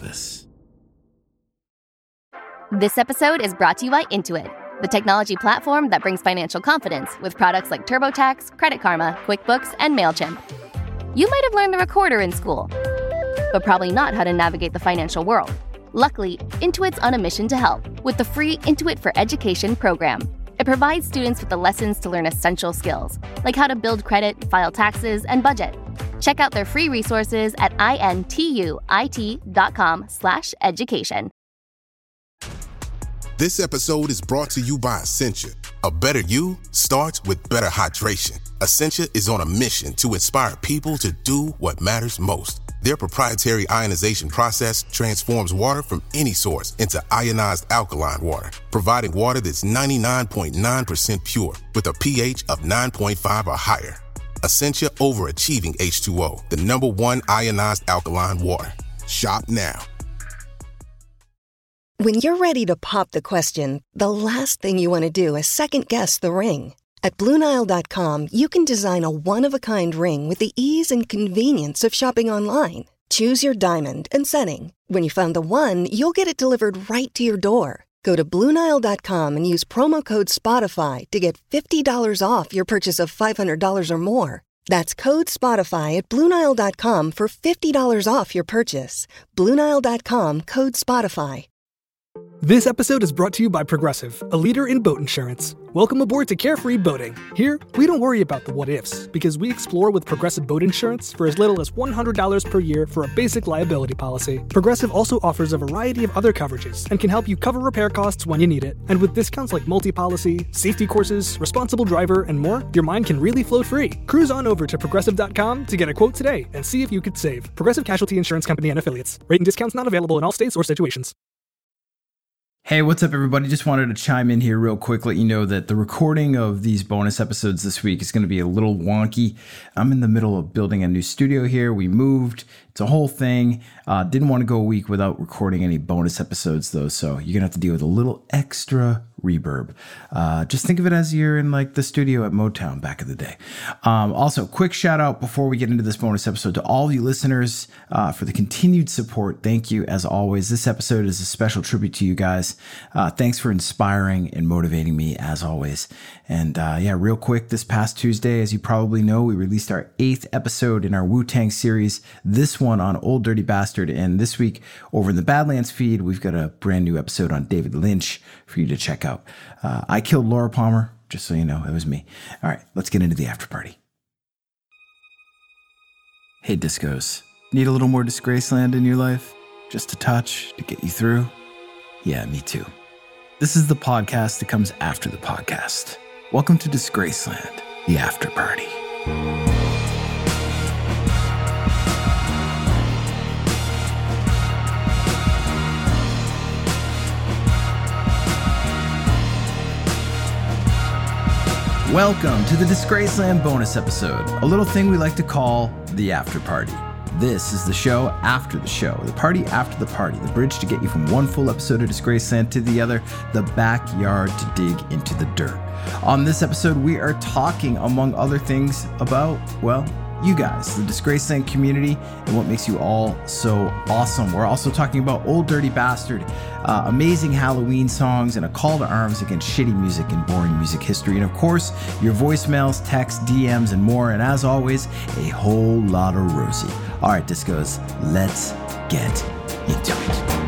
Elvis. This episode is brought to you by Intuit, the technology platform that brings financial confidence with products like TurboTax, Credit Karma, QuickBooks, and MailChimp. You might have learned the recorder in school, but probably not how to navigate the financial world. Luckily, Intuit's on a mission to help with the free Intuit for Education program. It provides students with the lessons to learn essential skills, like how to build credit, file taxes, and budget. Check out their free resources at intuit.com/education. This episode is brought to you by Essentia. A better you starts with better hydration. Essentia is on a mission to inspire people to do what matters most. Their proprietary ionization process transforms water from any source into ionized alkaline water, providing water that's 99.9% pure with a pH of 9.5 or higher. Essentia overachieving H2O, the #1 ionized alkaline water. Shop now. When you're ready to pop the question, the last thing you want to do is second-guess the ring. At BlueNile.com, you can design a one-of-a-kind ring with the ease and convenience of shopping online. Choose your diamond and setting. When you find the one, you'll get it delivered right to your door. Go to BlueNile.com and use promo code SPOTIFY to get $50 off your purchase of $500 or more. That's code SPOTIFY at BlueNile.com for $50 off your purchase. BlueNile.com, code SPOTIFY. This episode is brought to you by Progressive, a leader in boat insurance. Welcome aboard to Carefree Boating. Here, we don't worry about the what-ifs, because we explore with Progressive Boat Insurance for as little as $100 per year for a basic liability policy. Progressive also offers a variety of other coverages and can help you cover repair costs when you need it. And with discounts like multi-policy, safety courses, responsible driver, and more, your mind can really float free. Cruise on over to Progressive.com to get a quote today and see if you could save. Progressive Casualty Insurance Company and Affiliates. Rate and discounts not available in all states or situations. Hey, what's up, everybody? Just wanted to chime in here real quick, let you know that the recording of these bonus episodes this week is going to be a little wonky. I'm in the middle of building a new studio here. We moved. It's a whole thing. Didn't want to go a week without recording any bonus episodes, though, so you're going to have to deal with a little extra reverb. Just think of it as you're in like the studio at Motown back in the day. Also, quick shout out before we get into this bonus episode to all of you listeners for the continued support. Thank you, as always. This episode is a special tribute to you guys. Thanks for inspiring and motivating me, as always. And real quick, this past Tuesday, as you probably know, we released our 8th episode in our Wu-Tang series, this one on Old Dirty Bastard. And this week, over in the Badlands feed, we've got a brand new episode on David Lynch for you to check out. I killed Laura Palmer, just so you know, it was me. All right, let's get into the after party. Hey, Discos, need a little more Disgraceland in your life? Just a touch to get you through? Yeah, me too. This is the podcast that comes after the podcast. Welcome to Disgraceland, the after party. Welcome to the Disgraceland bonus episode, a little thing we like to call the after party. This is the show after the show, the party after the party, the bridge to get you from one full episode of Disgraceland to the other, the backyard to dig into the dirt. On this episode, we are talking, among other things, about, well, you guys, the Disgraceland community, and what makes you all so awesome. We're also talking about Old Dirty Bastard, amazing Halloween songs, and a call to arms against shitty music and boring music history. And of course, your voicemails, texts, DMs, and more. And as always, a whole lot of Rosie. All right, Discos, let's get into it.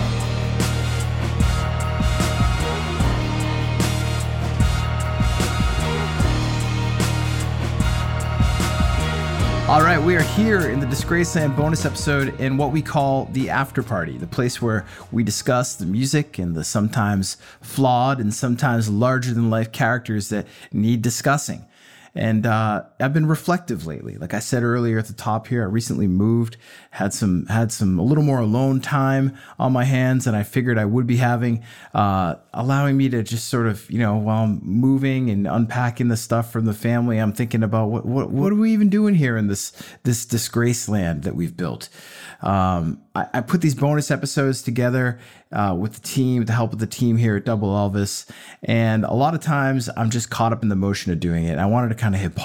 All right, we are here in the Disgraceland bonus episode in what we call the after party, the place where we discuss the music and the sometimes flawed and sometimes larger than life characters that need discussing. And I've been reflective lately. Like I said earlier at the top here, I recently moved, had some a little more alone time on my hands than I figured I would be having, allowing me to just sort of, while I'm moving and unpacking the stuff from the family, I'm thinking about what are we even doing here in this Disgraceland that we've built. I put these bonus episodes together with the team, with the help of the team here at Double Elvis. And a lot of times I'm just caught up in the motion of doing it. I wanted to kind of hit pause on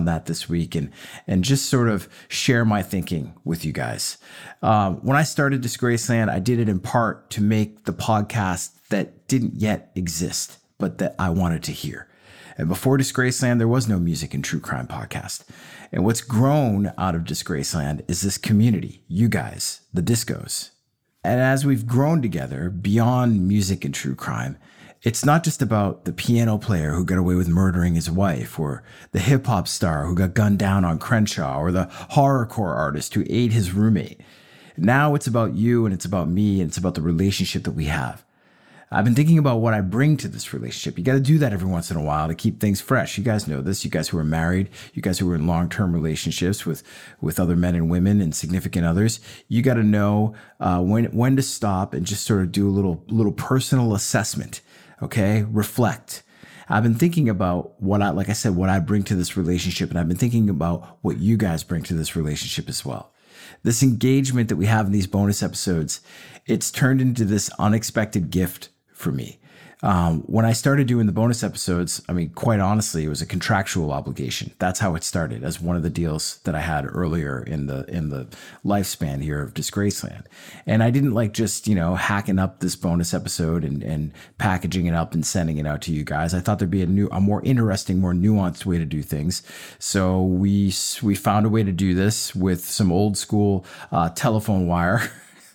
on that this week and just sort of share my thinking with you guys. When I started Disgraceland, I did it in part to make the podcast that didn't yet exist, but that I wanted to hear. And before Disgraceland, there was no music and true crime podcast. And what's grown out of Disgraceland is this community, you guys, the Discos. And as we've grown together beyond music and true crime, it's not just about the piano player who got away with murdering his wife, or the hip hop star who got gunned down on Crenshaw, or the horrorcore artist who ate his roommate. Now it's about you, and it's about me, and it's about the relationship that we have. I've been thinking about what I bring to this relationship. You got to do that every once in a while to keep things fresh. You guys know this. You guys who are married, you guys who are in long-term relationships with other men and women and significant others, you got to know when to stop and just sort of do a little personal assessment. Okay, reflect. I've been thinking about what I bring to this relationship, and I've been thinking about what you guys bring to this relationship as well. This engagement that we have in these bonus episodes, it's turned into this unexpected gift for me. When I started doing the bonus episodes, I mean, quite honestly, it was a contractual obligation. That's how it started, as one of the deals that I had earlier in the lifespan here of Disgraceland. And I didn't like just, hacking up this bonus episode and packaging it up and sending it out to you guys. I thought there'd be a more interesting, more nuanced way to do things. So we found a way to do this with some old school telephone wire.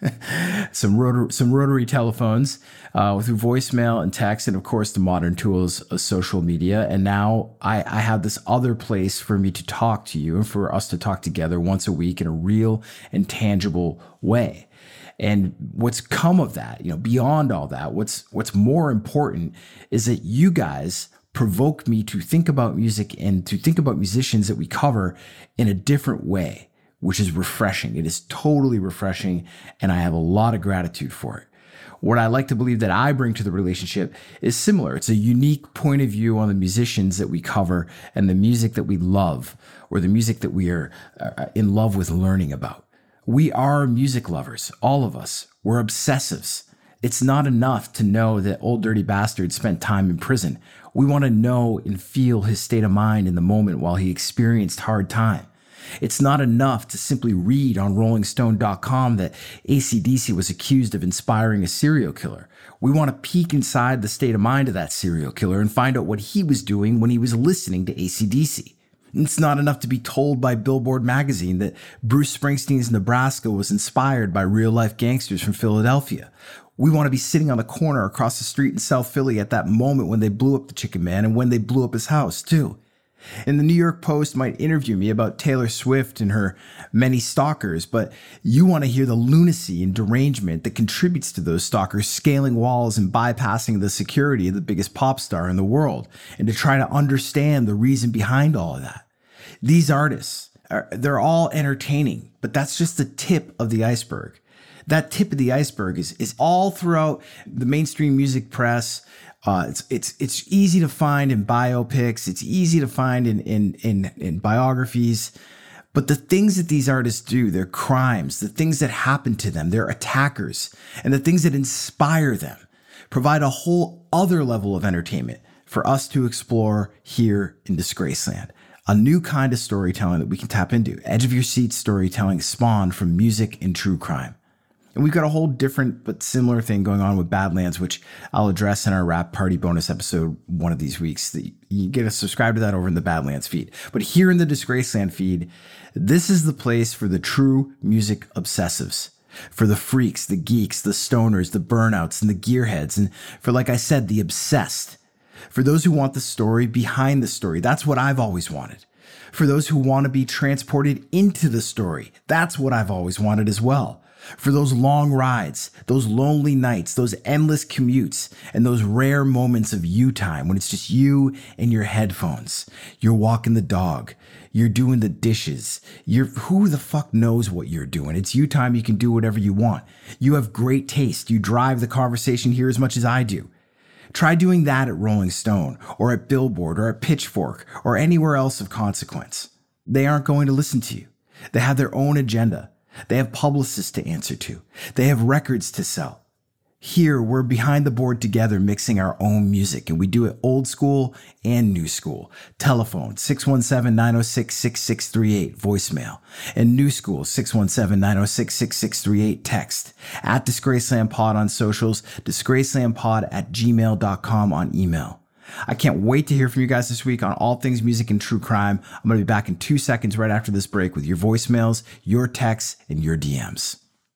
some rotary telephones through voicemail and text, and of course the modern tools of social media. And now I have this other place for me to talk to you and for us to talk together once a week in a real and tangible way. And what's come of that, beyond all that, what's more important is that you guys provoke me to think about music and to think about musicians that we cover in a different way, which is refreshing. It is totally refreshing, and I have a lot of gratitude for it. What I like to believe that I bring to the relationship is similar. It's a unique point of view on the musicians that we cover and the music that we love, or the music that we are in love with learning about. We are music lovers, all of us. We're obsessives. It's not enough to know that Old Dirty Bastard spent time in prison. We want to know and feel his state of mind in the moment while he experienced hard time. It's not enough to simply read on RollingStone.com that AC/DC was accused of inspiring a serial killer. We want to peek inside the state of mind of that serial killer and find out what he was doing when he was listening to AC/DC. It's not enough to be told by Billboard magazine that Bruce Springsteen's Nebraska was inspired by real-life gangsters from Philadelphia. We want to be sitting on the corner across the street in South Philly at that moment when they blew up the Chicken Man and when they blew up his house, too. And the New York Post might interview me about Taylor Swift and her many stalkers, but you want to hear the lunacy and derangement that contributes to those stalkers scaling walls and bypassing the security of the biggest pop star in the world, and to try to understand the reason behind all of that. These artists, they're all entertaining, but that's just the tip of the iceberg. That tip of the iceberg is all throughout the mainstream music press. It's easy to find in biopics. It's easy to find in biographies. But the things that these artists do, their crimes, the things that happen to them, their attackers, and the things that inspire them provide a whole other level of entertainment for us to explore here in Disgraceland. A new kind of storytelling that we can tap into. Edge of your seat storytelling spawned from music and true crime. And we've got a whole different but similar thing going on with Badlands, which I'll address in our Rap Party bonus episode one of these weeks. You get to subscribe to that over in the Badlands feed. But here in the Disgraceland feed, this is the place for the true music obsessives, for the freaks, the geeks, the stoners, the burnouts, and the gearheads, and for, like I said, the obsessed. For those who want the story behind the story, that's what I've always wanted. For those who want to be transported into the story, that's what I've always wanted as well. For those long rides, those lonely nights, those endless commutes, and those rare moments of you time when it's just you and your headphones. You're walking the dog. You're doing the dishes. Who the fuck knows what you're doing? It's you time. You can do whatever you want. You have great taste. You drive the conversation here as much as I do. Try doing that at Rolling Stone or at Billboard or at Pitchfork or anywhere else of consequence. They aren't going to listen to you. They have their own agenda. They have publicists to answer to. They have records to sell. Here, we're behind the board together mixing our own music, and we do it old school and new school. Telephone 617-906-6638, voicemail. And new school 617-906-6638, text. At Disgraceland Pod on socials, disgracelandpod@gmail.com on email. I can't wait to hear from you guys this week on all things music and true crime. I'm going to be back in 2 seconds right after this break with your voicemails, your texts, and your DMs.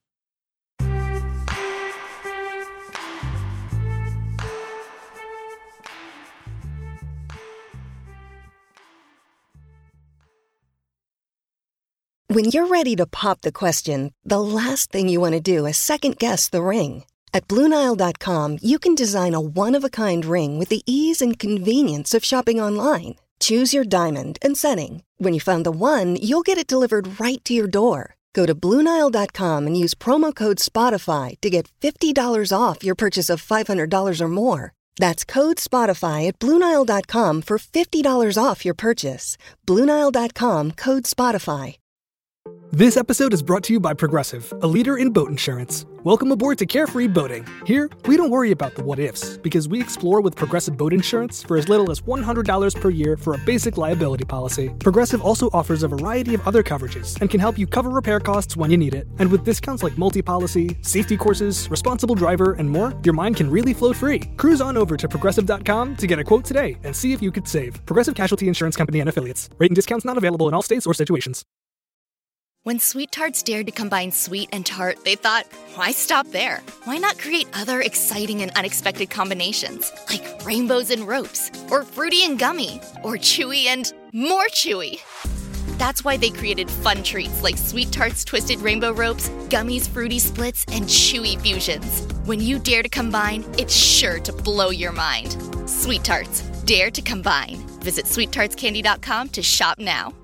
When you're ready to pop the question, the last thing you want to do is second-guess the ring. At BlueNile.com, you can design a one-of-a-kind ring with the ease and convenience of shopping online. Choose your diamond and setting. When you find the one, you'll get it delivered right to your door. Go to BlueNile.com and use promo code SPOTIFY to get $50 off your purchase of $500 or more. That's code SPOTIFY at BlueNile.com for $50 off your purchase. BlueNile.com, code SPOTIFY. This episode is brought to you by Progressive, a leader in boat insurance. Welcome aboard to Carefree Boating. Here, we don't worry about the what-ifs, because we explore with Progressive Boat Insurance for as little as $100 per year for a basic liability policy. Progressive also offers a variety of other coverages and can help you cover repair costs when you need it. And with discounts like multi-policy, safety courses, responsible driver, and more, your mind can really float free. Cruise on over to Progressive.com to get a quote today and see if you could save. Progressive Casualty Insurance Company and Affiliates. Rate and discounts not available in all states or situations. When Sweet Tarts dared to combine sweet and tart, they thought, why stop there? Why not create other exciting and unexpected combinations, like rainbows and ropes, or fruity and gummy, or chewy and more chewy? That's why they created fun treats like Sweet Tarts Twisted Rainbow Ropes, Gummies Fruity Splits, and Chewy Fusions. When you dare to combine, it's sure to blow your mind. Sweet Tarts, dare to combine. Visit sweettartscandy.com to shop now.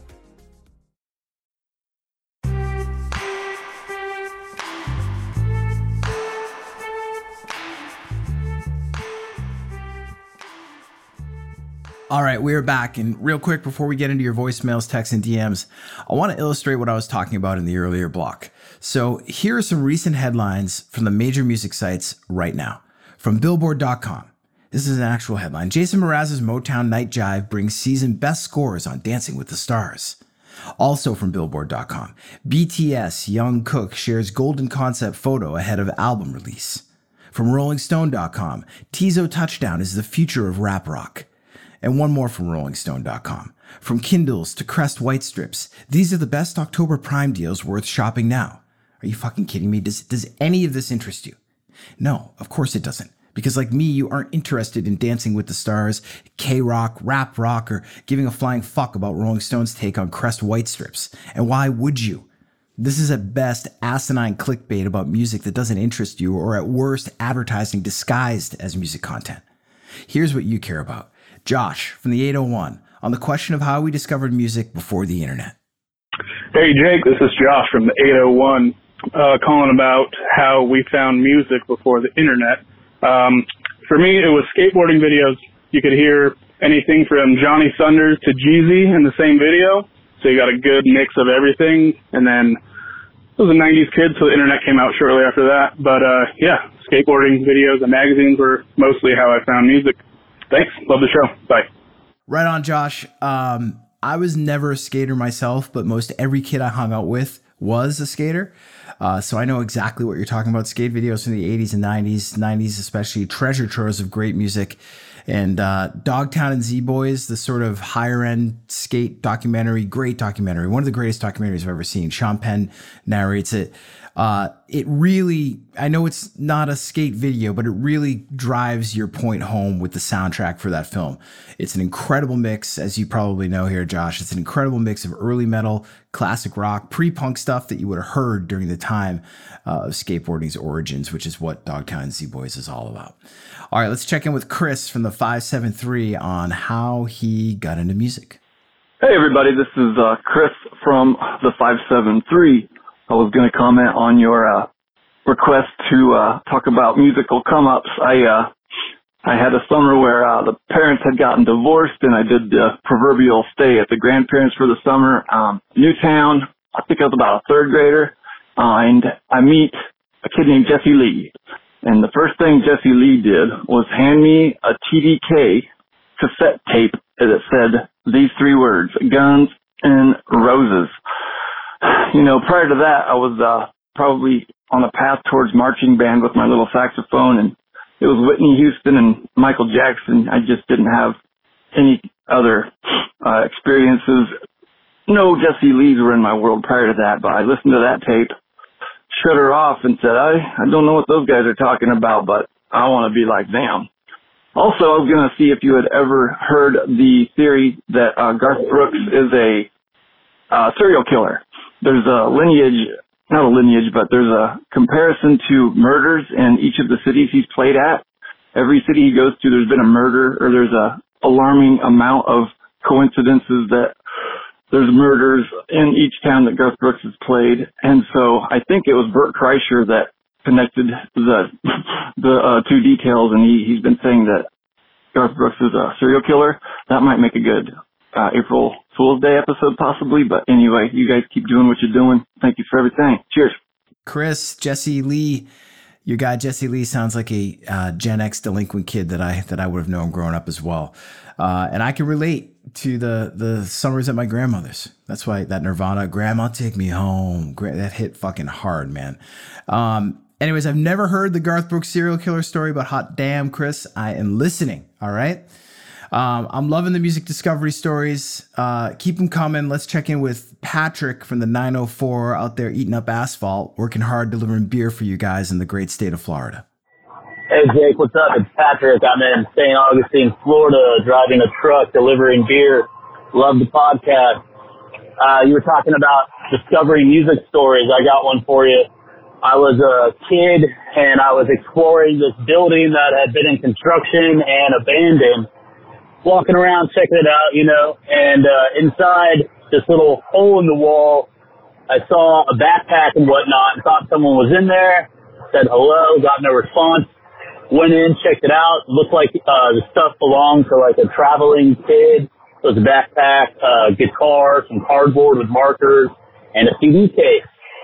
All right, we are back. And real quick, before we get into your voicemails, texts, and DMs, I want to illustrate what I was talking about in the earlier block. So here are some recent headlines from the major music sites right now. From Billboard.com. This is an actual headline. Jason Mraz's Motown Night Jive brings season best scores on Dancing with the Stars. Also from Billboard.com. BTS Young Cook shares golden concept photo ahead of album release. From RollingStone.com. Tizo Touchdown is the future of rap rock. And one more from RollingStone.com. From Kindles to Crest White Strips, these are the best October Prime deals worth shopping now. Are you fucking kidding me? Does any of this interest you? No, of course it doesn't. Because like me, you aren't interested in Dancing with the Stars, K-Rock, rap rock, or giving a flying fuck about Rolling Stone's take on Crest White Strips. And why would you? This is at best asinine clickbait about music that doesn't interest you, or at worst advertising disguised as music content. Here's what you care about. Josh from the 801 on the question of how we discovered music before the internet. Hey Jake, this is Josh from the 801 calling about how we found music before the internet. For me, it was skateboarding videos. You could hear anything from Johnny Thunders to Jeezy in the same video, so you got a good mix of everything. And then I was a 90s kid, so the internet came out shortly after that. But yeah, skateboarding videos and magazines were mostly how I found music. Thanks. Love the show. Bye. Right on, Josh. I was never a skater myself, but most every kid I hung out with was a skater. So I know exactly what you're talking about. Skate videos from the 80s and 90s especially, treasure troves of great music. And Dogtown and Z-Boys, the sort of higher end skate documentary, great documentary, one of the greatest documentaries I've ever seen. Sean Penn narrates it. It really, I know it's not a skate video, but it really drives your point home with the soundtrack for that film. It's an incredible mix, as you probably know here, Josh. It's an incredible mix of early metal, classic rock, pre-punk stuff that you would have heard during the time of skateboarding's origins, which is what Dogtown and Z-Boys is all about. All right, let's check in with Chris from the 573 on how he got into music. Hey, everybody. This is Chris from the 573. I was going to comment on your request to talk about musical come-ups. I had a summer where the parents had gotten divorced, and I did the proverbial stay at the grandparents for the summer. Newtown, I think I was about a third grader, and I meet a kid named Jesse Lee. And the first thing Jesse Lee did was hand me a TDK cassette tape that said these 3 words, Guns N' Roses. You know, prior to that, I was probably on a path towards marching band with my little saxophone, and it was Whitney Houston and Michael Jackson. I just didn't have any other experiences. No Jesse Lees were in my world prior to that, but I listened to that tape, shut her off, and said, I don't know what those guys are talking about, but I want to be like them. Also, I was going to see if you had ever heard the theory that Garth Brooks is a serial killer. There's a lineage, not a lineage, but there's a comparison to murders in each of the cities he's played at. Every city he goes to, there's been a murder, or there's a alarming amount of coincidences that there's murders in each town that Garth Brooks has played. And so I think it was Bert Kreischer that connected the 2 details, and he's been saying that Garth Brooks is a serial killer. That might make a good April Fool's Day episode possibly, but anyway, you guys keep doing what you're doing. Thank you for everything. Cheers. Chris, Jesse Lee, your guy Jesse Lee sounds like a Gen X delinquent kid that I would have known growing up as well. And I can relate to the summers at my grandmother's. That's why that Nirvana, Grandma Take Me Home, that hit fucking hard, man. Anyways, I've never heard the Garth Brooks serial killer story, but hot damn, Chris, I am listening. All right. I'm loving the music discovery stories. Keep them coming. Let's check in with Patrick from the 904 out there eating up asphalt, working hard, delivering beer for you guys in the great state of Florida. Hey, Jake, what's up? It's Patrick. I'm in St. Augustine, Florida, driving a truck, delivering beer. Love the podcast. You were talking about discovering music stories. I got one for you. I was a kid, and I was exploring this building that had been in construction and abandoned, walking around, checking it out, and inside this little hole in the wall, I saw a backpack and whatnot and thought someone was in there, said hello, got no response. Went in, checked it out. Looked like the stuff belonged to like a traveling kid. It was a backpack, guitar, some cardboard with markers, and a CD case.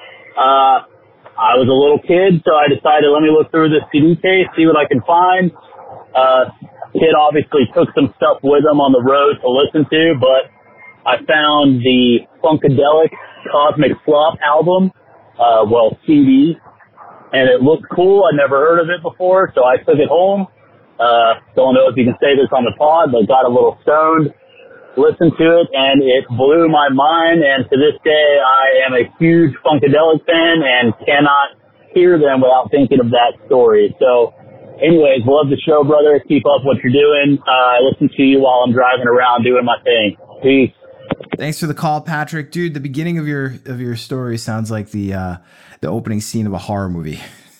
I was a little kid, so I decided, let me look through this CD case, see what I can find. Kid obviously took some stuff with him on the road to listen to, but I found the Funkadelic Cosmic Slop album, CD. And it looked cool. I'd never heard of it before, so I took it home. Don't know if you can say this on the pod, but got a little stoned, listened to it, and it blew my mind. And to this day, I am a huge Funkadelic fan and cannot hear them without thinking of that story. So, anyways, love the show, brother. Keep up what you're doing. I listen to you while I'm driving around doing my thing. Peace. Thanks for the call, Patrick. Dude, the beginning of your story sounds like the opening scene of a horror movie.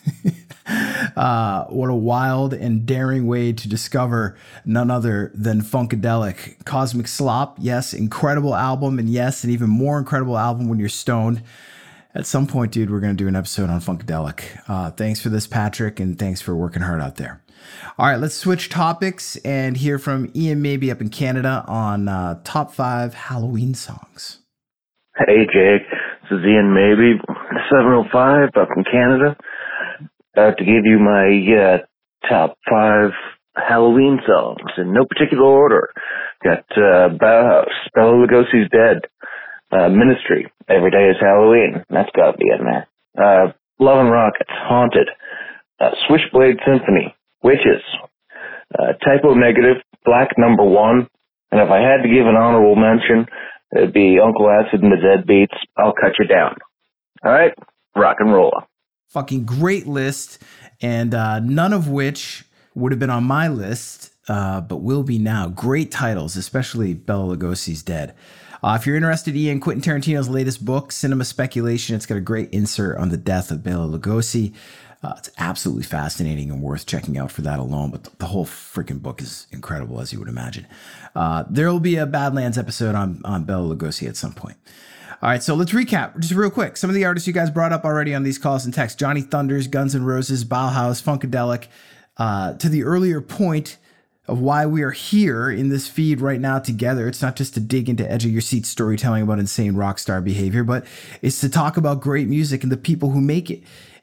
What a wild and daring way to discover none other than Funkadelic. Cosmic Slop, yes, incredible album, and yes, an even more incredible album when you're stoned. At some point, dude, we're going to do an episode on Funkadelic. Thanks for this, Patrick, and thanks for working hard out there. All right, let's switch topics and hear from Ian Maybe up in Canada on top 5 Halloween songs. Hey, Jake. This is Ian Maybe, 705 up in Canada. About to give you my top 5 Halloween songs in no particular order. Got Bauhaus, Bela Lugosi's Dead, Ministry, Every Day is Halloween. That's got to be in there. Love and Rockets, Haunted, Switchblade Symphony, Witches, Typo Negative, Black Number 1, and if I had to give an honorable mention, it'd be Uncle Acid and the Deadbeats, I'll Cut You Down. All right, rock and roll. Fucking great list, and none of which would have been on my list, but will be now. Great titles, especially Bela Lugosi's Dead. If you're interested, Ian, Quentin Tarantino's latest book, Cinema Speculation, it's got a great insert on the death of Bela Lugosi. It's absolutely fascinating and worth checking out for that alone, but the whole freaking book is incredible, as you would imagine. There will be a Badlands episode on Bela Lugosi at some point. All right, so let's recap just real quick. Some of the artists you guys brought up already on these calls and texts: Johnny Thunders, Guns N' Roses, Bauhaus, Funkadelic. To the earlier point of why we are here in this feed right now together, it's not just to dig into edge of your seat storytelling about insane rock star behavior, but it's to talk about great music and the people who make it.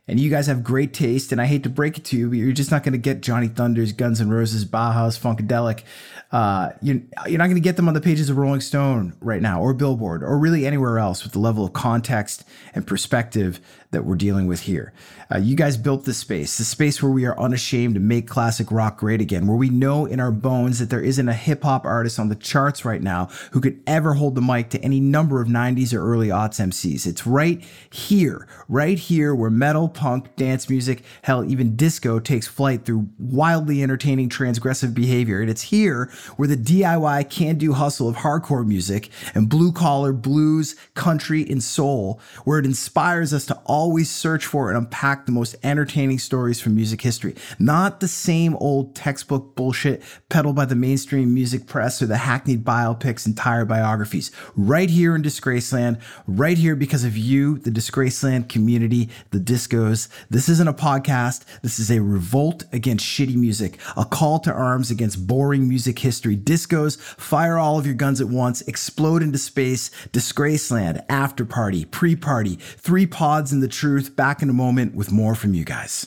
And you guys have great taste, and I hate to break it to you, but you're just not going to get Johnny Thunders, Guns N' Roses, Bauhaus, Funkadelic. You're not going to get them on the pages of Rolling Stone right now, or Billboard, or really anywhere else with the level of context and perspective that we're dealing with here. You guys built this space where we are unashamed to make classic rock great again, where we know in our bones that there isn't a hip hop artist on the charts right now who could ever hold the mic to any number of 90s or early aughts MCs. It's right here where metal, punk, dance music, hell, even disco takes flight through wildly entertaining transgressive behavior. And it's here where the DIY can-do hustle of hardcore music and blue-collar blues, country, and soul, where it inspires us to always search for and unpack the most entertaining stories from music history. Not the same old textbook bullshit peddled by the mainstream music press or the hackneyed biopics and tired biographies. Right here in Disgraceland, right here because of you, the Disgraceland community, the discos. This isn't a podcast. This is a revolt against shitty music, a call to arms against boring music history. Discos, fire all of your guns at once, explode into space. Disgraceland, after party, pre-party, 3 pods in the truth. Back in a moment with more from you guys.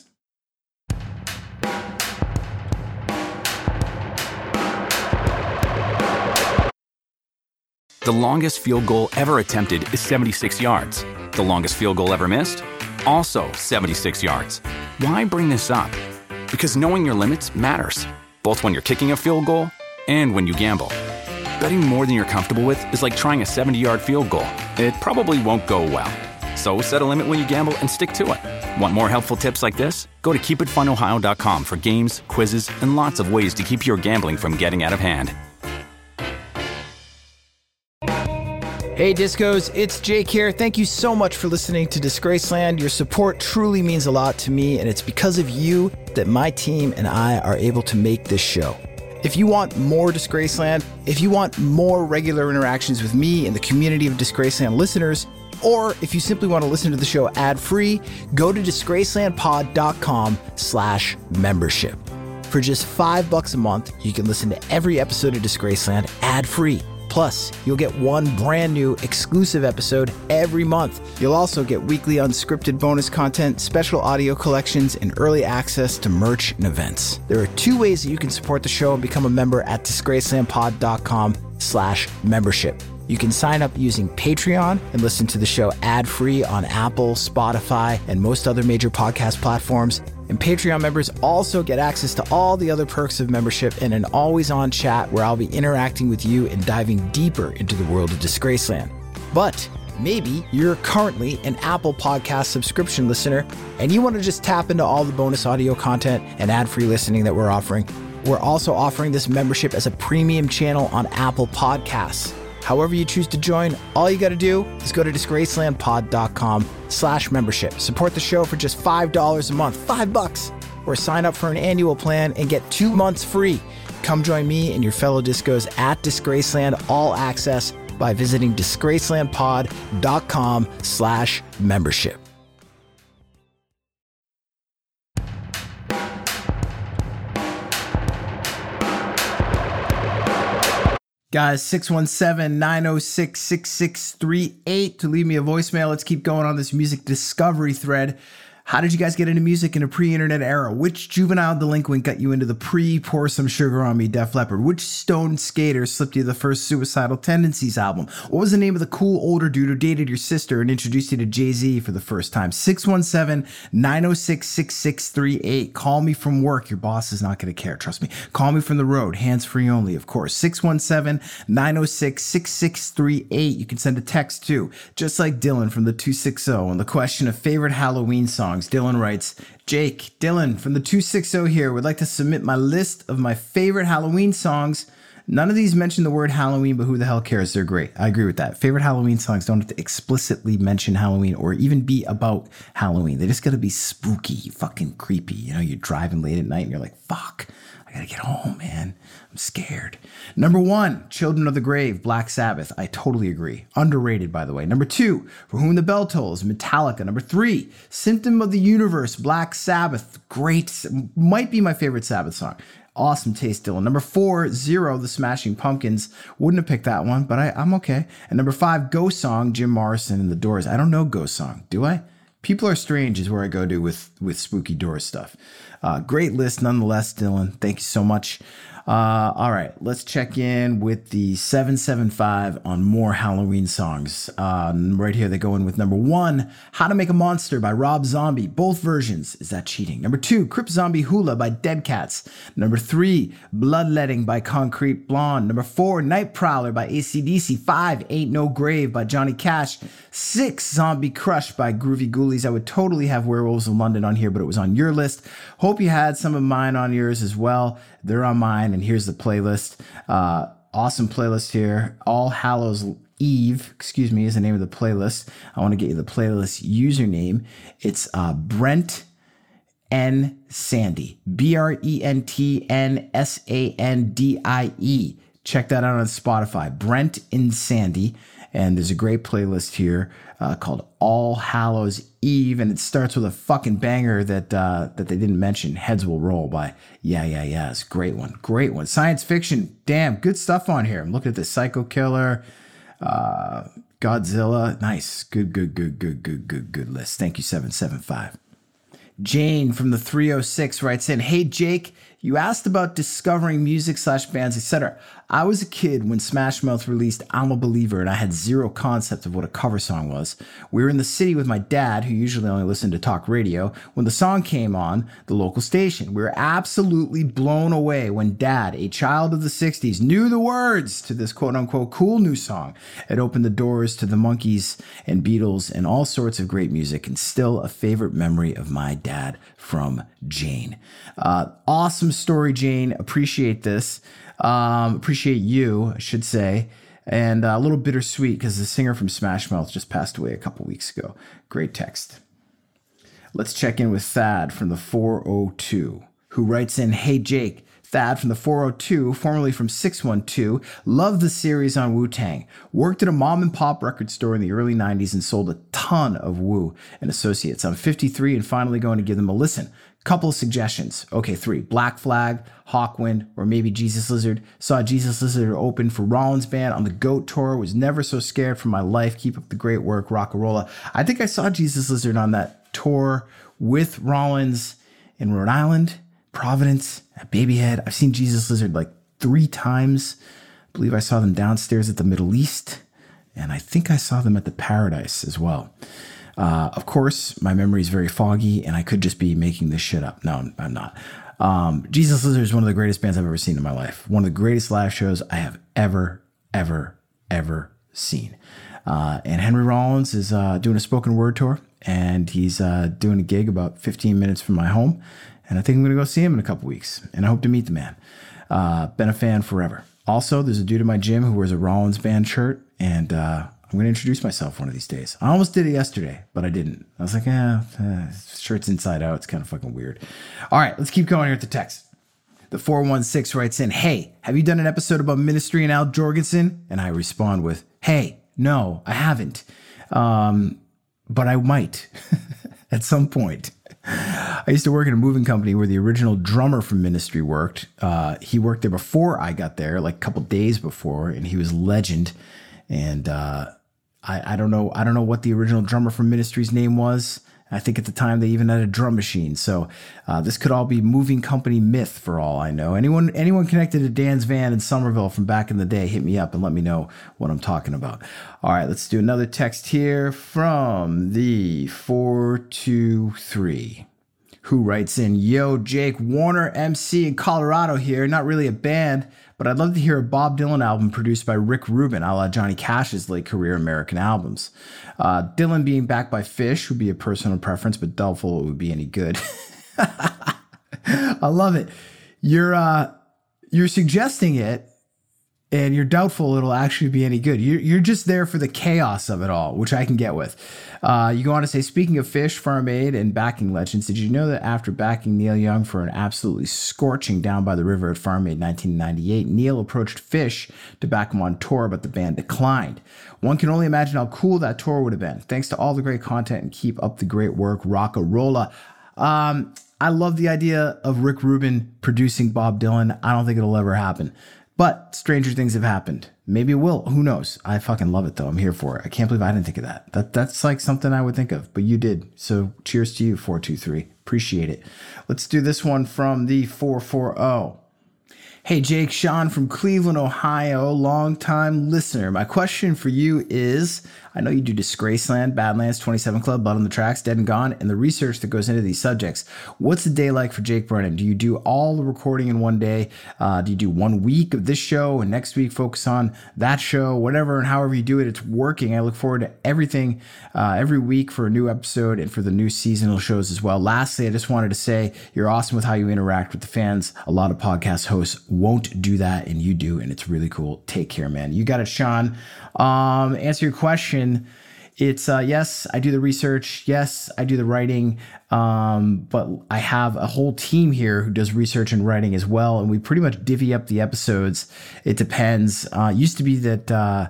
The longest field goal ever attempted is 76 yards. The longest field goal ever missed? Also 76 yards. Why bring this up? Because knowing your limits matters, both when you're kicking a field goal and when you gamble. Betting more than you're comfortable with is like trying a 70-yard field goal. It probably won't go well. So set a limit when you gamble and stick to it. Want more helpful tips like this? Go to keepitfunohio.com for games, quizzes, and lots of ways to keep your gambling from getting out of hand. Hey Discos, it's Jake here. Thank you so much for listening to Disgraceland. Your support truly means a lot to me, and it's because of you that my team and I are able to make this show. If you want more Disgraceland, if you want more regular interactions with me and the community of Disgraceland listeners, or if you simply want to listen to the show ad-free, go to disgracelandpod.com/membership. For just $5 a month, you can listen to every episode of Disgraceland ad-free. Plus, you'll get one brand new exclusive episode every month. You'll also get weekly unscripted bonus content, special audio collections, and early access to merch and events. There are 2 ways that you can support the show and become a member at disgracelandpod.com/membership. You can sign up using Patreon and listen to the show ad-free on Apple, Spotify, and most other major podcast platforms. And Patreon members also get access to all the other perks of membership and an always-on chat where I'll be interacting with you and diving deeper into the world of Disgraceland. But maybe you're currently an Apple Podcast subscription listener and you want to just tap into all the bonus audio content and ad-free listening that we're offering. We're also offering this membership as a premium channel on Apple Podcasts. However you choose to join, all you got to do is go to disgracelandpod.com/membership. Support the show for just $5 a month, $5, or sign up for an annual plan and get 2 months free. Come join me and your fellow discos at Disgraceland All Access by visiting disgracelandpod.com/membership. Guys, 617-906-6638 to leave me a voicemail. Let's keep going on this music discovery thread. How did you guys get into music in a pre-internet era? Which juvenile delinquent got you into the pre-Pour Some Sugar on Me Def Leppard? Which stoned skater slipped you the first Suicidal Tendencies album? What was the name of the cool older dude who dated your sister and introduced you to Jay-Z for the first time? 617-906-6638. Call me from work. Your boss is not going to care. Trust me. Call me from the road. Hands-free only, of course. 617-906-6638. You can send a text too, just like Dylan from the 260 on the question of favorite Halloween songs. Dylan writes, Jake, Dylan from the 260 here would like to submit my list of my favorite Halloween songs. None of these mention the word Halloween, but who the hell cares? They're great. I agree with that. Favorite Halloween songs don't have to explicitly mention Halloween or even be about Halloween. They just got to be spooky, fucking creepy. You know, you're driving late at night and you're like, fuck, I gotta get home, man. I'm scared. Number 1, Children of the Grave, Black Sabbath. I totally agree. Underrated, by the way. Number 2, For Whom the Bell Tolls, Metallica. Number 3, Symptom of the Universe, Black Sabbath. Great. Might be my favorite Sabbath song. Awesome taste, Dylan. Number 4, Zero, The Smashing Pumpkins. Wouldn't have picked that one, but I'm okay. And number 5, Ghost Song, Jim Morrison and the Doors. I don't know Ghost Song. Do I? People Are Strange is where I go to with Spooky Doors stuff. Great list nonetheless, Dylan. Thank you so much. All right, let's check in with the 775 on more Halloween songs. Right here, they go in with number 1, How to Make a Monster by Rob Zombie. Both versions. Is that cheating? Number 2, Crip Zombie Hula by Dead Cats. Number 3, Bloodletting by Concrete Blonde. Number 4, Night Prowler by AC/DC. 5, Ain't No Grave by Johnny Cash. 6, Zombie Crush by Groovy Ghoulies. I would totally have Werewolves of London on here, but it was on your list. Hope you had some of mine on yours as well. They're on mine, and here's the playlist. Awesome playlist here. All Hallows Eve, is the name of the playlist. I want to get you the playlist username. It's Brent N. Sandy. BrentNSandie. Check that out on Spotify. Brent N. Sandy. And there's a great playlist here called All Hallows Eve, and it starts with a fucking banger that they didn't mention, Heads Will Roll by Yeah. It's a great one. Science fiction, damn, good stuff on here. I'm looking at the Psycho Killer, Godzilla, nice, good list. Thank you, 775. Jane from the 306 writes in, Hey Jake, you asked about discovering music / bands, etc. I was a kid when Smash Mouth released I'm a Believer, and I had zero concept of what a cover song was. We were in the city with my dad, who usually only listened to talk radio, when the song came on the local station. We were absolutely blown away when Dad, a child of the 60s, knew the words to this quote-unquote cool new song. It opened the doors to the Monkees and Beatles and all sorts of great music, and still a favorite memory of my dad. From Jane. Awesome story, Jane. Appreciate this. Appreciate you, I should say. And a little bittersweet because the singer from Smash Mouth just passed away a couple weeks ago. Great text. Let's check in with Thad from the 402, who writes in, Hey Jake, Thad from the 402, formerly from 612, loved the series on Wu-Tang. Worked at a mom and pop record store in the early 90s and sold a ton of Wu and Associates. I'm 53 and finally going to give them a listen. Couple of suggestions. Okay, 3. Black Flag, Hawkwind, or maybe Jesus Lizard. Saw Jesus Lizard open for Rollins Band on the GOAT Tour. Was never so scared for my life. Keep up the great work, Rock-a-Rolla. I think I saw Jesus Lizard on that tour with Rollins in Rhode Island, Providence, at Babyhead. I've seen Jesus Lizard like 3 times. I believe I saw them downstairs at the Middle East, and I think I saw them at the Paradise as well. Of course, my memory is very foggy, and I could just be making this shit up. No, I'm not. Jesus Lizard is one of the greatest bands I've ever seen in my life. One of the greatest live shows I have ever seen. And Henry Rollins is doing a spoken word tour, and he's doing a gig about 15 minutes from my home. And I think I'm going to go see him in a couple weeks, and I hope to meet the man. Been a fan forever. Also, there's a dude in my gym who wears a Rollins Band shirt, and I'm going to introduce myself one of these days. I almost did it yesterday, but I didn't. I was like, shirt's inside out. It's kind of fucking weird. All right, let's keep going here with the text. The 416 writes in, Hey, have you done an episode about Ministry and Al Jorgensen? And I respond with, Hey, no, I haven't. But I might at some point. I used to work in a moving company where the original drummer from Ministry worked. He worked there before I got there, like a couple days before, and he was legend. And I don't know what the original drummer from Ministry's name was. I think at the time they even had a drum machine. So this could all be moving company myth for all I know. Anyone connected to Dan's Van in Somerville from back in the day, hit me up and let me know what I'm talking about. All right, let's do another text here from the 423, who writes in, Yo, Jake, Warner MC in Colorado here. Not really a band, but I'd love to hear a Bob Dylan album produced by Rick Rubin, a la Johnny Cash's late career American albums. Dylan being backed by Fish would be a personal preference, but doubtful it would be any good. I love it. You're suggesting it, and you're doubtful it'll actually be any good. You're just there for the chaos of it all, which I can get with. You go on to say, speaking of Fish, Farm Aid, and backing legends, did you know that after backing Neil Young for an absolutely scorching Down by the River at Farm Aid 1998, Neil approached Fish to back him on tour, but the band declined. One can only imagine how cool that tour would have been. Thanks to all the great content and keep up the great work, Rock-a-Rolla. I love the idea of Rick Rubin producing Bob Dylan. I don't think it'll ever happen. But stranger things have happened. Maybe it will. Who knows? I fucking love it though. I'm here for it. I can't believe I didn't think of that. That's like something I would think of, but you did. So cheers to you, 423. Appreciate it. Let's do this one from the 440. Hey, Jake, Sean from Cleveland, Ohio, longtime listener. My question for you is, I know you do Disgraceland, Badlands, 27 Club, Blood on the Tracks, Dead and Gone, and the research that goes into these subjects. What's the day like for Jake Brennan? Do you do all the recording in one day? Do you do 1 week of this show and next week focus on that show? Whatever and however you do it, it's working. I look forward to everything every week for a new episode and for the new seasonal shows as well. Lastly, I just wanted to say you're awesome with how you interact with the fans. A lot of podcast hosts won't do that, and you do, and it's really cool. Take care, man. You got it, Sean. Answer your question. It's yes, I do the research. Yes, I do the writing. But I have a whole team here who does research and writing as well, and we pretty much divvy up the episodes. It depends. Used to be that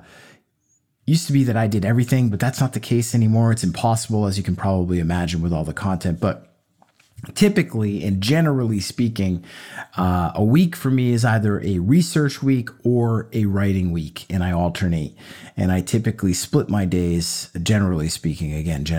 I did everything, but that's not the case anymore. It's impossible, as you can probably imagine, with all the content. But typically and generally speaking, a week for me is either a research week or a writing week, and I alternate. And I typically split my days, generally speaking,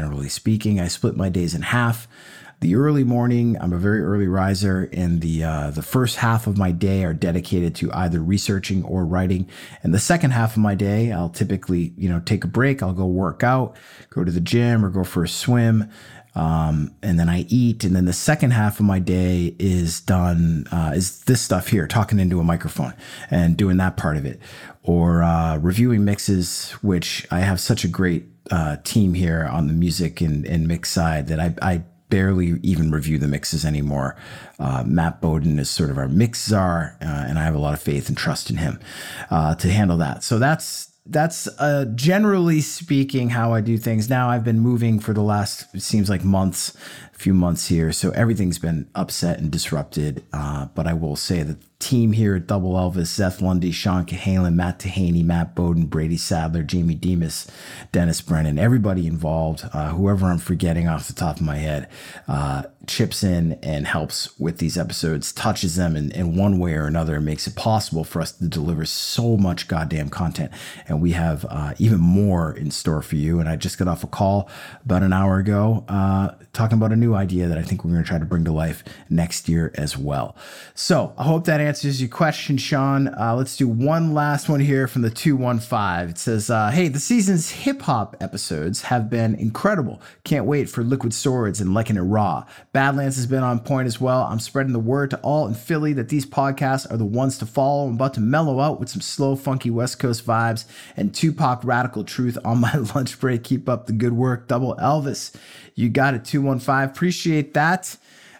I split my days in half. The early morning, I'm a very early riser, and the first half of my day are dedicated to either researching or writing. And the second half of my day, I'll typically, take a break. I'll go work out, go to the gym, or go for a swim. And then I eat. And then the second half of my day is done, is this stuff here, talking into a microphone and doing that part of it, or reviewing mixes, which I have such a great team here on the music and mix side that I barely even review the mixes anymore. Matt Bowden is sort of our mix czar, and I have a lot of faith and trust in him to handle that. So that's generally speaking how I do things. Now I've been moving for the last, it seems like few months here. So everything's been upset and disrupted. But I will say that the team here at Double Elvis, Seth Lundy, Sean Cahalan, Matt Tahaney, Matt Bowden, Brady Sadler, Jamie Demas, Dennis Brennan, everybody involved, whoever I'm forgetting off the top of my head, chips in and helps with these episodes, touches them in one way or another, and makes it possible for us to deliver so much goddamn content. And we have even more in store for you. And I just got off a call about an hour ago talking about a new idea that I think we're going to try to bring to life next year as well. So I hope that answers your question, Sean. Let's do one last one here from the 215. It says, hey, the season's hip hop episodes have been incredible. Can't wait for Liquid Swords and Liking It Raw. Badlands has been on point as well. I'm spreading the word to all in Philly that these podcasts are the ones to follow. I'm about to mellow out with some slow, funky West Coast vibes and Tupac Radical Truth on my lunch break. Keep up the good work, Double Elvis. You got it, 215. Appreciate that.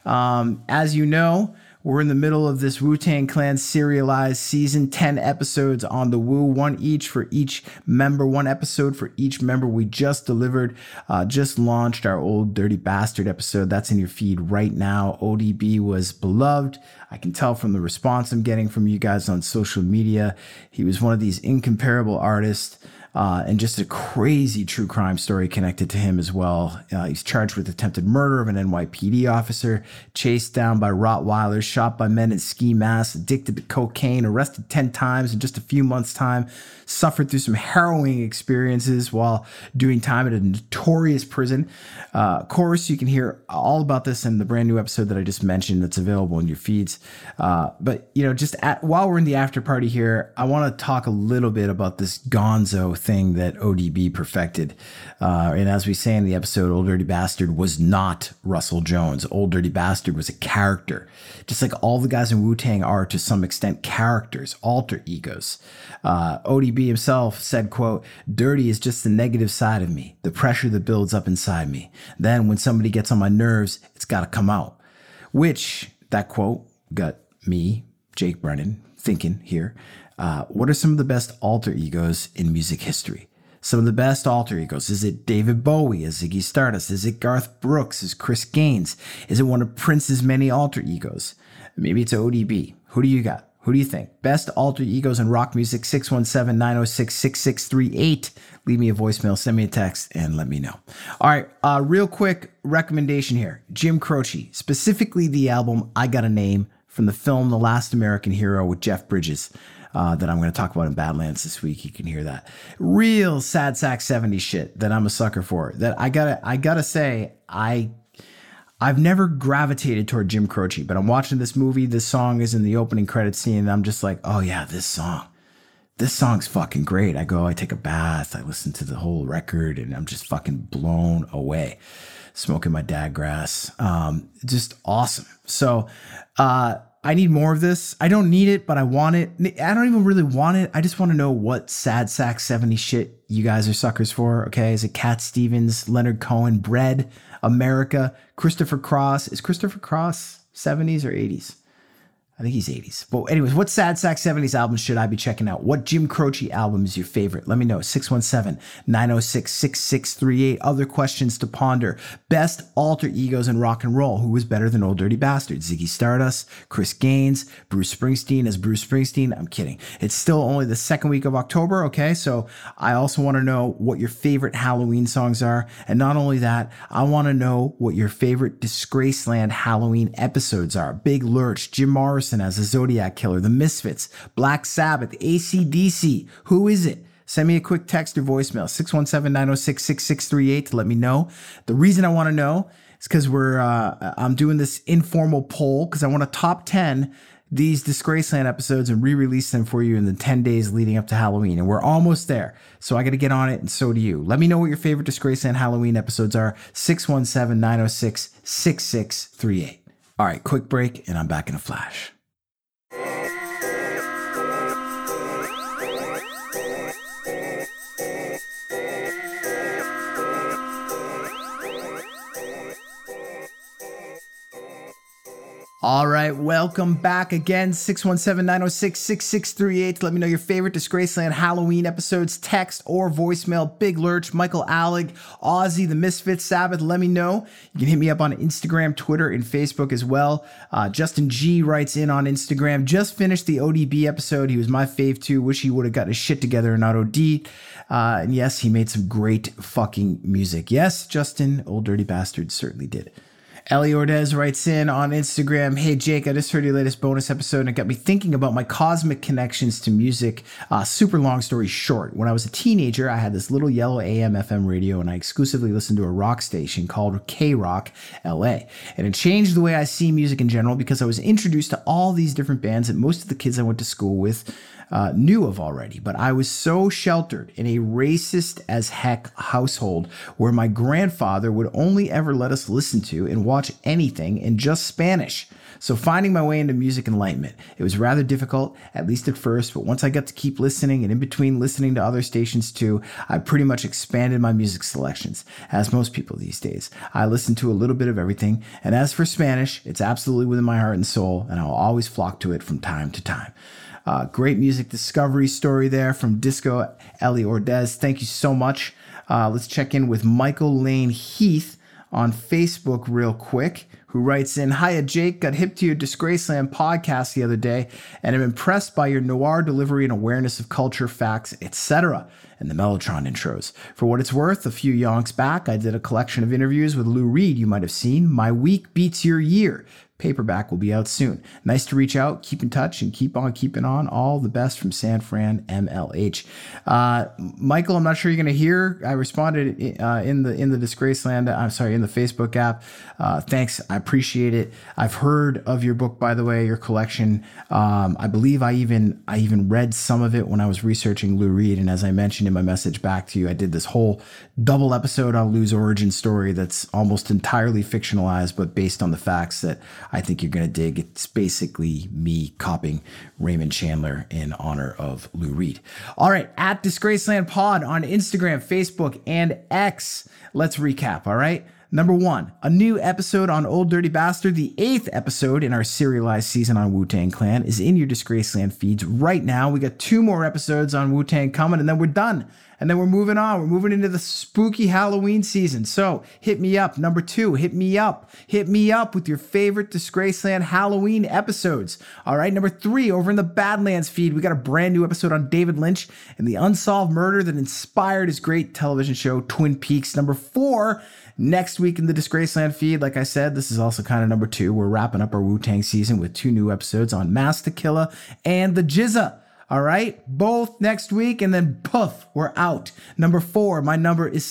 As you know, we're in the middle of this Wu-Tang Clan serialized season, 10 episodes on the Wu, one each for each member, one episode for each member. We just delivered, just launched our Old Dirty Bastard episode. That's in your feed right now. ODB was beloved. I can tell from the response I'm getting from you guys on social media. He was one of these incomparable artists. And just a crazy true crime story connected to him as well. He's charged with attempted murder of an NYPD officer, chased down by Rottweilers, shot by men in ski masks, addicted to cocaine, arrested 10 times in just a few months' time, suffered through some harrowing experiences while doing time at a notorious prison. Of course, you can hear all about this in the brand new episode that I just mentioned that's available in your feeds. But, while we're in the after party here, I want to talk a little bit about this gonzo thing that ODB perfected. And as we say in the episode, Old Dirty Bastard was not Russell Jones. Old Dirty Bastard was a character, just like all the guys in Wu-Tang are to some extent characters, alter egos. ODB himself said, quote, "Dirty is just the negative side of me, the pressure that builds up inside me. Then when somebody gets on my nerves, it's got to come out." Which, that quote got me, Jake Brennan, thinking here. What are some of the best alter egos in music history? Some of the best alter egos. Is it David Bowie as Ziggy Stardust? Is it Garth Brooks as Chris Gaines? Is it one of Prince's many alter egos? Maybe it's ODB. Who do you got? Who do you think? Best alter egos in rock music, 617-906-6638. Leave me a voicemail, send me a text, and let me know. All right, real quick recommendation here. Jim Croce, specifically the album I Got a Name from the film The Last American Hero with Jeff Bridges. that I'm going to talk about in Badlands this week. You can hear that real sad sack 70s shit that I'm a sucker for. That I gotta say, I've never gravitated toward Jim Croce, but I'm watching this movie. This song is in the opening credit scene, and I'm just like, oh yeah, this song's fucking great. I take a bath, I listen to the whole record, and I'm just fucking blown away. Smoking my dad grass. Just awesome. So, I need more of this. I don't need it, but I want it. I don't even really want it. I just want to know what sad sack 70 shit you guys are suckers for. Okay. Is it Cat Stevens, Leonard Cohen, Bread, America, Christopher Cross? Is Christopher Cross 70s or 80s? I think he's 80s. But anyways, what Sad Sack 70s albums should I be checking out? What Jim Croce album is your favorite? Let me know. 617-906-6638. Other questions to ponder. Best alter egos in rock and roll. Who was better than Old Dirty Bastard? Ziggy Stardust, Chris Gaines, Bruce Springsteen as Bruce Springsteen. I'm kidding. It's still only the second week of October, okay? So I also want to know what your favorite Halloween songs are. And not only that, I want to know what your favorite Disgraceland Halloween episodes are. Big Lurch, Jim Morrison as a Zodiac Killer, The Misfits, Black Sabbath, AC/DC. Who is it? Send me a quick text or voicemail, 617-906-6638 to let me know. The reason I want to know is because I'm doing this informal poll because I want to top 10 these Disgraceland episodes and re-release them for you in the 10 days leading up to Halloween. And we're almost there. So I got to get on it, and so do you. Let me know what your favorite Disgraceland Halloween episodes are, 617-906-6638. All right, quick break, and I'm back in a flash. All right, welcome back again, 617-906-6638. Let me know your favorite Disgraceland Halloween episodes, text or voicemail. Big Lurch, Michael Alec, Ozzy, The Misfits, Sabbath. Let me know. You can hit me up on Instagram, Twitter, and Facebook as well. Justin G writes in on Instagram, just finished the ODB episode. He was my fave too. Wish he would have got his shit together and not OD. And yes, he made some great fucking music. Yes, Justin, Old Dirty Bastard certainly did. Ellie Ordez writes in on Instagram, hey Jake, I just heard your latest bonus episode and it got me thinking about my cosmic connections to music. Super long story short, when I was a teenager, I had this little yellow AM FM radio and I exclusively listened to a rock station called K-Rock LA. And it changed the way I see music in general because I was introduced to all these different bands that most of the kids I went to school with knew of already, but I was so sheltered in a racist as heck household where my grandfather would only ever let us listen to and watch anything in just Spanish. So finding my way into music enlightenment, it was rather difficult, at least at first, but once I got to keep listening and in between listening to other stations too, I pretty much expanded my music selections, as most people these days. I listen to a little bit of everything, and as for Spanish, it's absolutely within my heart and soul, and I'll always flock to it from time to time. Great music discovery story there from Disco Ellie Ordez. Thank you so much. Let's check in with Michael Lane Heath on Facebook real quick, who writes in, hiya Jake, got hip to your Disgraceland podcast the other day and I'm impressed by your noir delivery and awareness of culture, facts, etc. and the Mellotron intros. For what it's worth, a few yonks back, I did a collection of interviews with Lou Reed you might have seen. My week beats your year. Paperback will be out soon. Nice to reach out, keep in touch, and keep on keeping on. All the best from San Fran, MLH. Michael, I'm not sure you're going to hear. I responded in the Disgraceland. I'm sorry, in the Facebook app. Thanks, I appreciate it. I've heard of your book, by the way, your collection. I believe I even read some of it when I was researching Lou Reed. And as I mentioned in my message back to you, I did this whole double episode on Lou's origin story that's almost entirely fictionalized, but based on the facts that I think you're going to dig. It's basically me copying Raymond Chandler in honor of Lou Reed. All right, at Disgraceland Pod on Instagram, Facebook, and X. Let's recap, all right? Number 1, a new episode on Old Dirty Bastard. The 8th episode in our serialized season on Wu-Tang Clan is in your Disgraceland feeds right now. We got 2 more episodes on Wu-Tang coming, and then we're done. And then we're moving on. We're moving into the spooky Halloween season. So hit me up. Number 2, hit me up. Hit me up with your favorite Disgraceland Halloween episodes. All right. Number 3, over in the Badlands feed, we got a brand new episode on David Lynch and the unsolved murder that inspired his great television show, Twin Peaks. Number 4, next week in the Disgraceland feed, like I said, this is also kind of number 2. We're wrapping up our Wu-Tang season with 2 new episodes on Master Killer and the Jizza. All right, both next week, and then poof, we're out. Number 4, my number is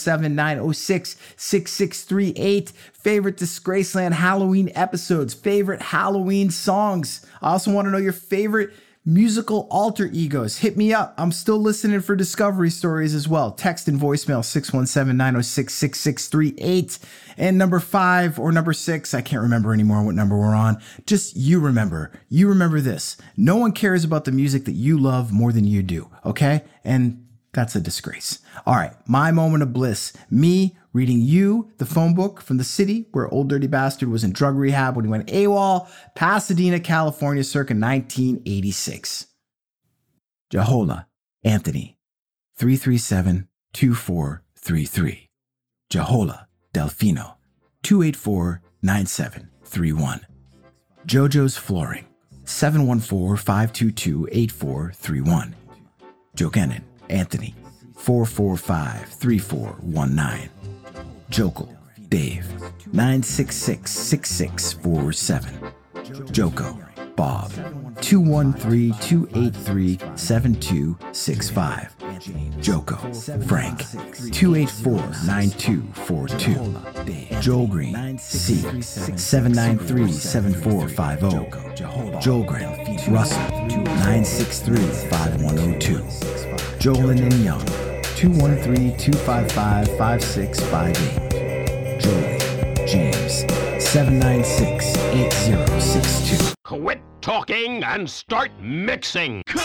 617-906-6638. Favorite Disgraceland Halloween episodes, favorite Halloween songs. I also want to know your favorite musical alter egos. Hit me up. I'm still listening for discovery stories as well. Text and voicemail 617-906-6638. And number 5 or number 6, I can't remember anymore what number we're on. Just you remember this. No one cares about the music that you love more than you do. Okay? And that's a disgrace. All right. My moment of bliss. Me reading you, the phone book from the city where Old Dirty Bastard was in drug rehab when he went AWOL, Pasadena, California, circa 1986. Jahola, Anthony, 337-2433. Jahola, Delfino, 284-9731. JoJo's Flooring, 714-522-8431. Jokenin, Anthony, 445-3419. Jokal, Dave, 966-6647. Joko, Bob, 213-283-7265. Joko, Frank, 284-9242. Joel Green, C, 793-7450. Joel Green, Russell, 963-5102. Jolyn and Young, 213-255-5658. Jolie, James, 796-8062. Quit talking and start mixing. Cut!